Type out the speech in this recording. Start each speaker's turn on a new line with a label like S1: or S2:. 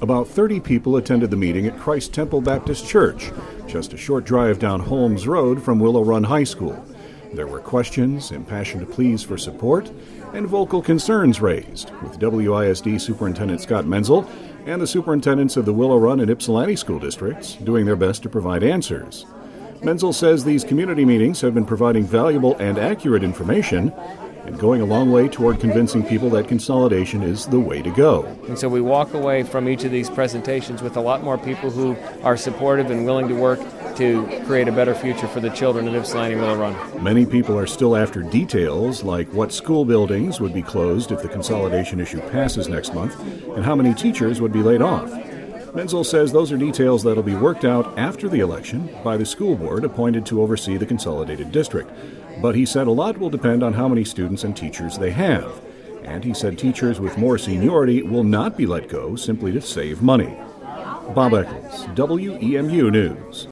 S1: About 30 people attended the meeting at Christ Temple Baptist Church, just a short drive down Holmes Road from Willow Run High School. There were questions, impassioned pleas for support, and vocal concerns raised, with WISD Superintendent Scott Menzel and the superintendents of the Willow Run and Ypsilanti school districts doing their best to provide answers. Menzel says these community meetings have been providing valuable and accurate information and going a long way toward convincing people that consolidation is the way to go.
S2: And so we walk away from each of these presentations with a lot more people who are supportive and willing to work to create a better future for the children of Ypsilanti Willow Run.
S1: Many people are still after details like what school buildings would be closed if the consolidation issue passes next month and how many teachers would be laid off. Menzel says those are details that will be worked out after the election by the school board appointed to oversee the consolidated district. But he said a lot will depend on how many students and teachers they have. And he said teachers with more seniority will not be let go simply to save money. Bob Eccles, WEMU News.